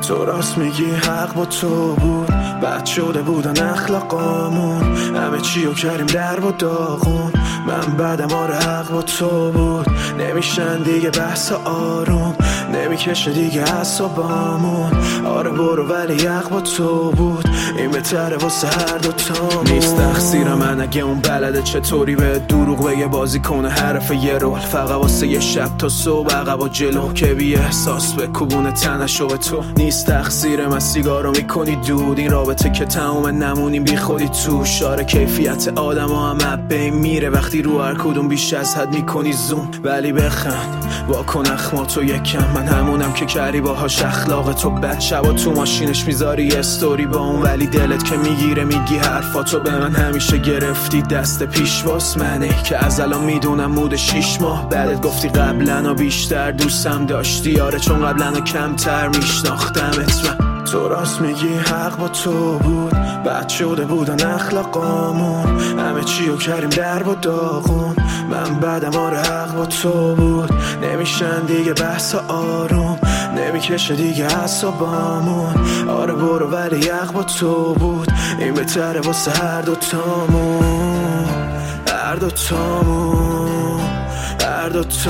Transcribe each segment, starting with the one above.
تو راست میگی حق با تو بود، بد شده بودن اخلاقامون، همه چیو کردیم در و داغون. من بعدم آره حق با تو بود، نمیشن دیگه بحث آروم، نمیکشه دیگه اعصابامون. آره برو ولی حق با تو بود، این بهتره واسه هر دوتامون. نیست تقصیر من اگه اون بلده چطوری به دروغ بگه، بازی کنه حرف یه رول فقط واسه یه شب تا صبح عقب و جلو، که بی احساس به کوبونه تنشو به تو. نیست تقصیر من سیگارو میکنی دود، این رابطه که تموم نمونیم بی خودی تو. شاره کیفیت آدم ها هم بین میره وقتی رو هر کدوم بیش از حد میکنی زوم. ولی بخند واکن اخماتو یکم، من همونم که کردی باهاش اخلاق تو بد. شبا تو ماشینش میذاری استوری با اون، ولی دلت که میگیره میگی حرفاتو به من. همیشه گرفتی دست پیش واس منه که از الان میدونم مود 6 ماه بعدت گفتی قبلا بیشتر دوستم داشتی. آره چون قبلا کمتر میشناختمت. من تو راست میگی حق با تو بود، بد شده بودن اخلاقامون، همه چیو کردیم در و داغون. من بعدم آره حق با تو بود، نمیشن دیگه بحث آروم، نمیکشه دیگه اعصابامون. آره برو ولی حق با تو بود، این بهتره واسه هر دوتامون، هر دوتامون، هر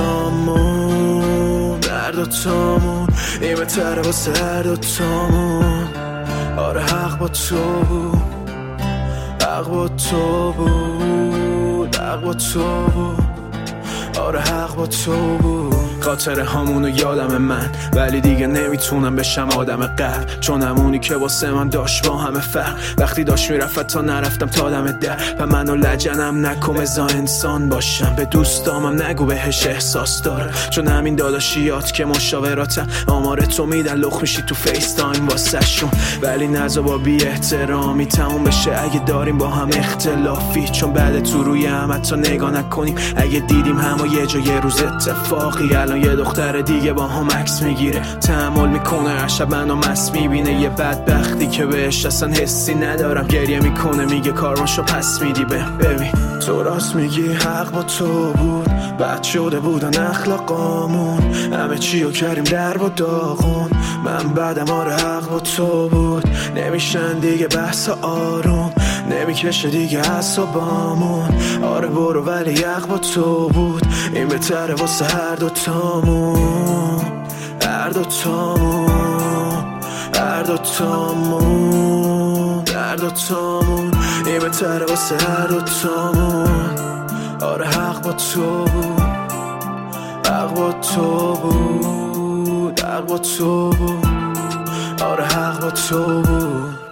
دوتامون، هر دوتامون. این بهتره واسه هر دوتامون. آره حق با تو بود، حق با تو بود، حق با تو بود. آره حق با تو بود. خاطره هامونو یادم من، ولی دیگه نمیتونم بشم آدم قلب، چون همونی که واسه من داشت با همه فرق. وقتی داشت میرفت تا نرفتم تا دم در، و منو لجنم نکن ازا انسان باشم. به دوستامم نگو بهش احساس داره، چون همین داداشیات که مشاوراتم آمار تو میدن لخ میشی تو فیس تایم واسه شون. ولی نزا با بی احترامی تموم بشه اگه داریم با هم اختلافی، چون بعد تو روی هم حتی نگاه نکنیم اگه دیدیم همه یه جا یه روز اتفاقی. الان یه دختر دیگه با هم عکس میگیره، تحمل میکنه هر شب منو مست میبینه. یه بدبختی که بهش اصلا حسی ندارم، گریه میکنه میگه کارماشو پس میدی. ببین تو راست میگی حق با تو بود، بد شده بودن اخلاقامون، همه چیو کردیم در و داغون. من بعدم آره حق با تو بود، نمیشن دیگه بحث آروم، نمیکشه دیگه اعصابامون. آره برو ولی حق با تو بود، این بهتره واسه هر دوتامون، هر دوتامون، هر دوتامون، هر دوتامون. این بهتره واسه هر دوتامون. آره حق با تو بود، حق با تو بود، حق با تو بود. آره حق با تو بود.